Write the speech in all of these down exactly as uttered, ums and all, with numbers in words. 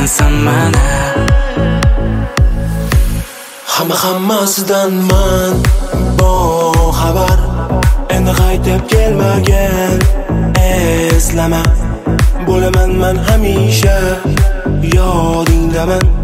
ekansan mana. Hamma hammasidan man boxabar, endi qaytib kelmagin eslama. Bo'laman men hamisha yodingdaman,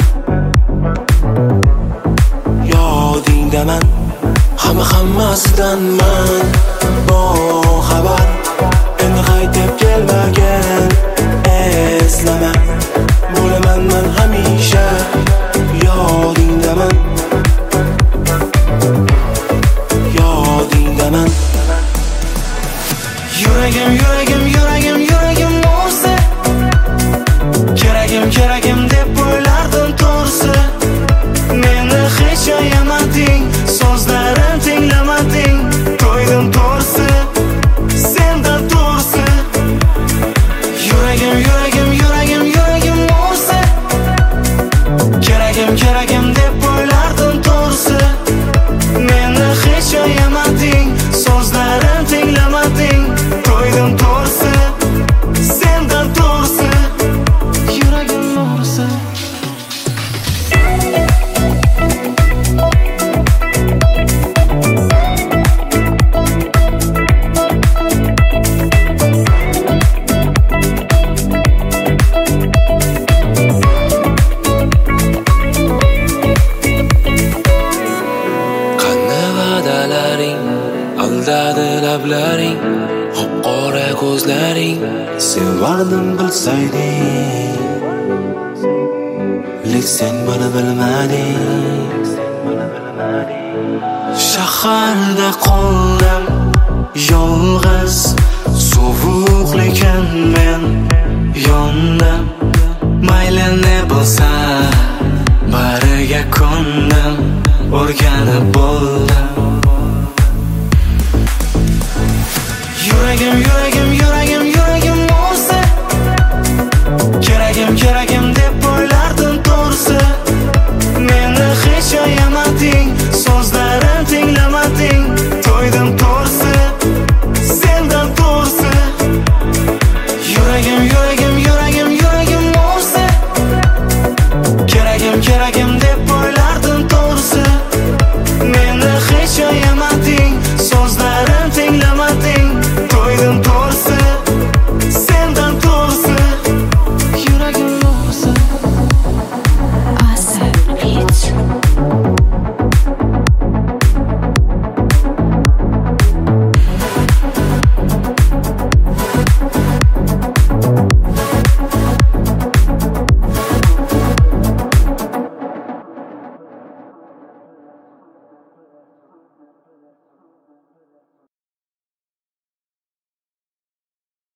yodingdaman. Hamma hammasidan man boxabar, endi qaytib kelmagin eslama. Bo'laman men hamisha yodingdaman, yodingdaman. Yuragim, yuragim, yuragim, yuragim o'zi keragim, keragim deb o'ylardim to'g'risi. Meni hech ayamading, so'zlarim tinglamading. To'ydim to'g'risi, sendan to'g'risi. Yuragim, yuragim, yuragim, yuragim o'zi keragim, keragim deb o'ylardim to'g'risi. Meni hech ayamading, so'zlarim tinglamading. To'ydim to'g'risi, sendan to'g'risi. Yuragim to'g'risi. Qanday va'dalaring, aldadi lablaring, qop-qora ko'zlaring. Sevardim bilsayding, lek sen buni bilmading. Shaharda qoldim yolg'iz, sovuq lekin men yondim.